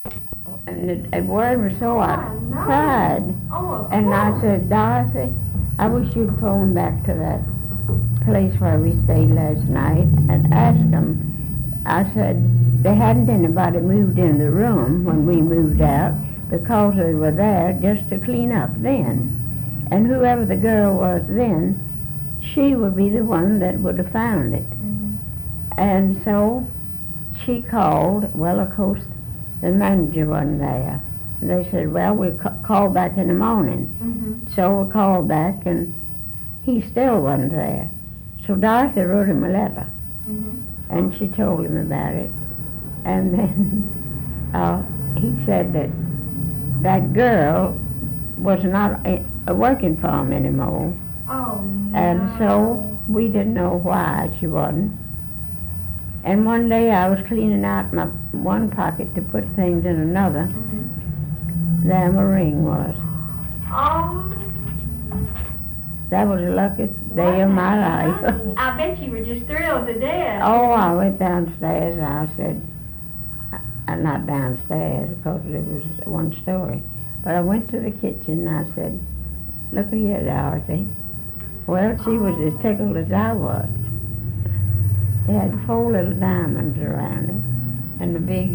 And the word was so I no. cried. Oh, And I said, Dorothy, I wish you'd phone back to that place where we stayed last night and ask them. I said, they hadn't anybody moved in the room when we moved out because they were there just to clean up then. And whoever the girl was then, she would be the one that would have found it. Mm-hmm. And so she called. Well, of course, the manager wasn't there. They said, well, we'll call back in the morning. Mm-hmm. So we called back, and he still wasn't there. So Dorothy wrote him a letter, Mm-hmm. and she told him about it. And then he said that that girl was not working for him anymore. Oh, no. And so we didn't know why she wasn't. And one day I was cleaning out my one pocket to put things in another. Mm-hmm. There my ring was. Oh. That was the luckiest day of my life. I bet you were just thrilled to death. Oh, I went downstairs and I said, not downstairs because it was one story, but I went to the kitchen and I said, look here, Dorothy. Well, she was as tickled as I was. It had 4 little diamonds around it and a big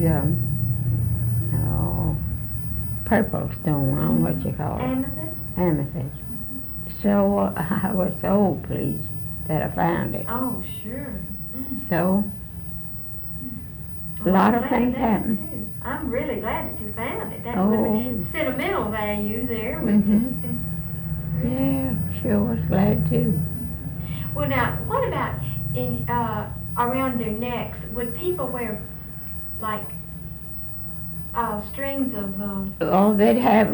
purple stone, I don't know what you call it. Amethyst? Amethyst. So I was so pleased that I found it. Oh, sure. Mm. So a Well, lot I'm of glad things that, happened. too. I'm really glad that you found it. That Oh. was sentimental value there. Mhm. Yeah, sure was glad too. Well, now, what about in around their necks? Would people wear like strings of? Oh, they'd have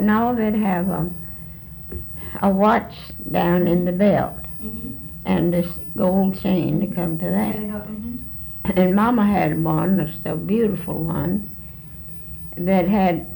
a watch down in the belt Mm-hmm. and this gold chain to come to that. Mm-hmm. And Mama had one, that's a beautiful one, that had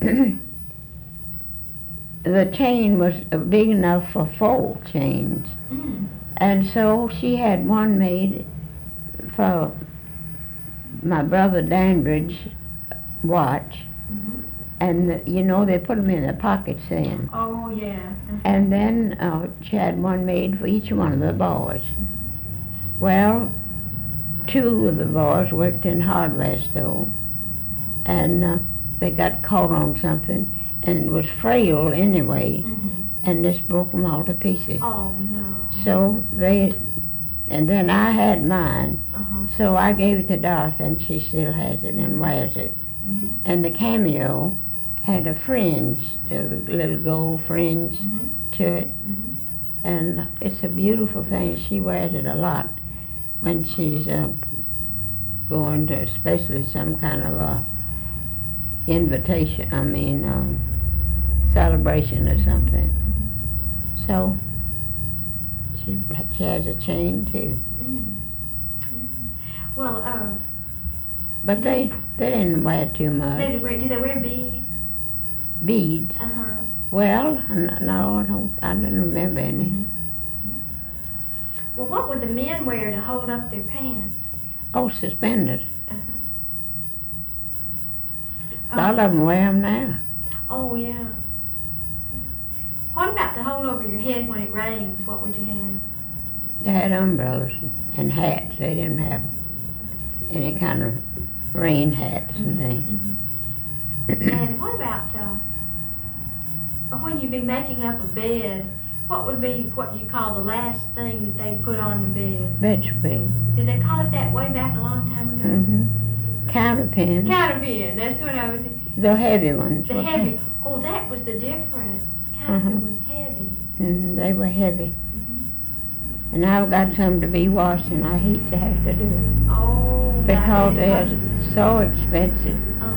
the chain was big enough for 4 chains. Mm. And so she had one made for my brother Danbridge watch. Mm-hmm. And, you know, they put them in the pockets then. Oh, yeah. Mm-hmm. And then she had one made for each one of the boys. Well, 2 of the boys worked in hardware store, and they got caught on something, and it was frail anyway, Mm-hmm. and this broke them all to pieces. Oh, no. So and then I had mine, Uh-huh. so I gave it to Dorothy, and she still has it and wears it. Mm-hmm. And the cameo had a fringe, a little gold fringe Mm-hmm. to it, Mm-hmm. and it's a beautiful thing. She wears it a lot when she's going to, especially some kind of a invitation, celebration or something. So she has a chain too. Mm. Yeah. Well, But they didn't wear too much. do they wear beads? Beads. Uh-huh. Well, no, I don't remember any. Mm-hmm. Well, what would the men wear to hold up their pants? Oh, suspenders. Uh-huh. A lot of them wear them now. Oh, yeah. What about to hold over your head when it rains? What would you have? They had umbrellas and hats. They didn't have any kind of rain hats and things. Mm-hmm. And what about when you'd be making up a bed, what would be what you call the last thing that they'd put on the bed? Bedspread. Did they call it that way back a long time ago? Mm-hmm. Counterpins. Counterpin, that's what I was... The heavy ones. The heavy. Oh, that was the difference. Counterpin was heavy. Mm-hmm. They were heavy. Mm-hmm. And I've got some to be washed, and I hate to have to do it. Oh, Because they're so expensive.